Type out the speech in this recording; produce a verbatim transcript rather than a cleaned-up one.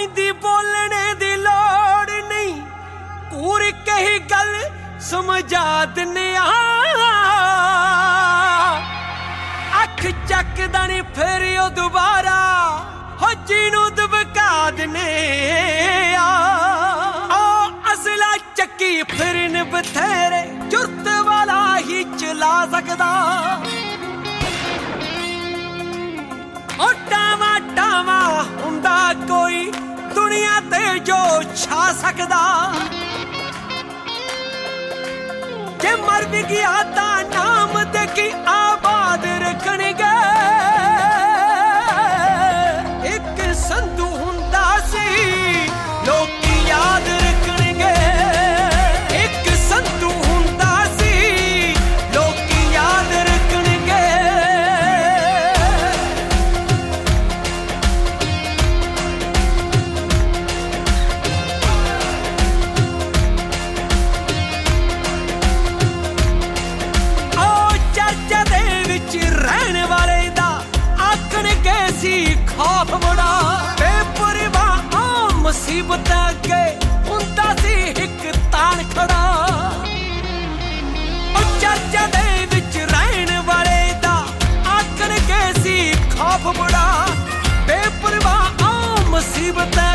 ਪੈਂਦੀ ਬੋਲਣੇ ਦੀ ਲੋੜ ਨਹੀਂ, ਕੂਰ ਕਹੀ ਗੱਲ ਸਮਝਾ ਦਿੰਨੇ ਆ। ਅੱਖ ਚੱਕਦਾ ਨੀ ਫਿਰ ਉਹ ਦੁਬਾਰਾ, ਹੋ ਜਿਹਨੂੰ ਦਬਕਾ ਦਿੰਨੇ ਆ। ਉਹ ਅਸਲਾ ਚੱਕੀ ਫਿਰਨ ਬਥੇਰੇ, ਜੁਰਤ ਵਾਲਾ ਹੀ ਚਲਾ ਸਕਦਾ। ਉਹ ਟਾਵਾ ਟਾਵਾ ਹੁੰਦਾ ਕੋਈ ਦੁਨੀਆ ਤੇ ਜੋ ਛਾ ਸਕਦਾ। ਜੇ ਮਰ ਵੀ ਗਿਆ ਤਾਂ ਨਾਮ ਦੇ ਕੀ ਆਬਾਦ ਰੱਖਣਗੇ। ਇੱਕ ਸੰਧੂ ਹੁੰਦਾ ਸੀ ਲੋਕੀ ਯਾਦ ਰੱਖਣਗੇ। ਇੱਕ ਸੰਧੂ ਹੁੰਦਾ ਸੀ ਲੋਕੀ ਯਾਦ ਰੱਖਣਗੇ। ਰਹਿਣ ਵਾਲੇ ਦਾ ਆਖਣਗੇ ਸੀ ਖੌਫ ਬੜਾ। ਬੇਪਰਵਾਹ ਆ ਮੁਸੀਬਤਾਂ ਅੱਗੇ ਹੁੰਦਾ ਸੀ ਇੱਕ ਤਾਣ ਖੜਾ। ਉਹ ਚਰਚਾ ਦੇ ਵਿੱਚ ਰਹਿਣ ਵਾਲੇ ਦਾ ਆਖਣਗੇ ਸੀ ਖੌਫ ਬੜਾ। ਬੇਪਰਵਾਹ ਆ ਮੁਸੀਬਤਾਂ